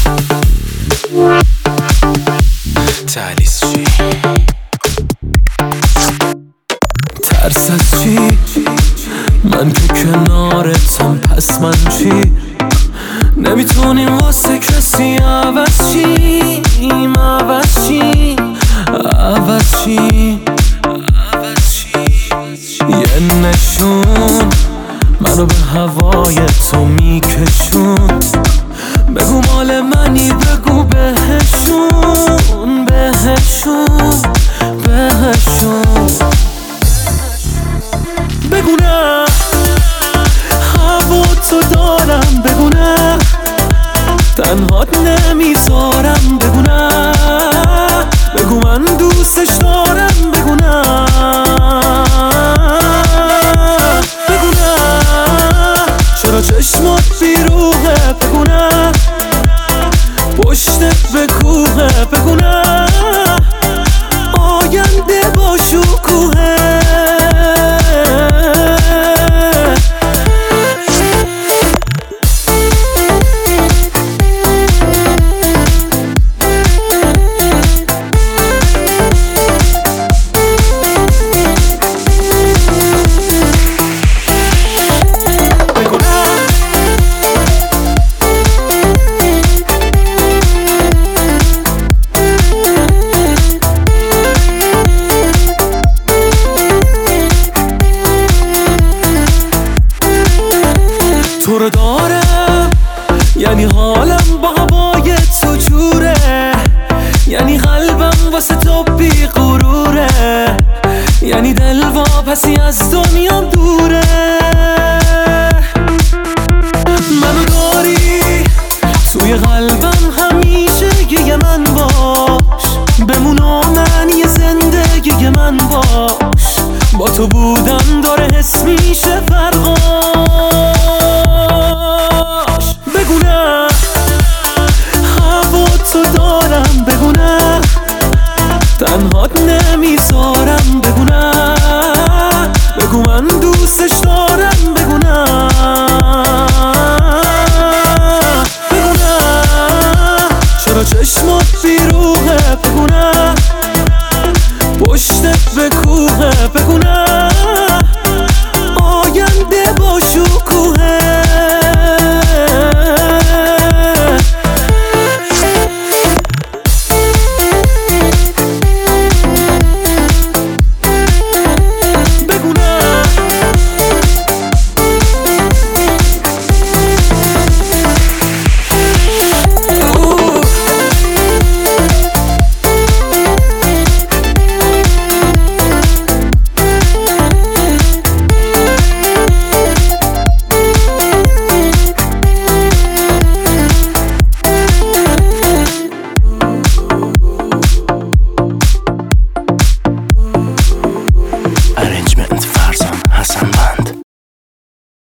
تهلیس چی؟ ترس از چی؟ من که کنارتم، پس من چی؟ نمیتونیم واسه کسی عوض چیم، عوض چی؟ عوض چی؟ یه نشون منو به هوای تو میکشون، بگو مال منی، بگو بهشون، بهشون، بهشون. بگو نه هوا تو دارم، بگو نه تنهات نمیذارم، بگو نه بگو من دوستش دارم، بگو نه بگو نه چرا چشمات بیروحه، بگو نه پشتت به کوه، بگو نه آینده با شکوهه. تو رو دارم یعنی حالم با هوای تو جوره، یعنی قلبم واسه تو بی غروره، یعنی دل واپسی از دنیام دوره. منو داری توی قلبم همیشه، یه من باش بمون و معنی زندگی من باش، با تو بودن داره حس میشه فرقاش. بگو نه هوا تو دارم، بگو نه تنهات نمیذارم، بگو نه بگو من دوستش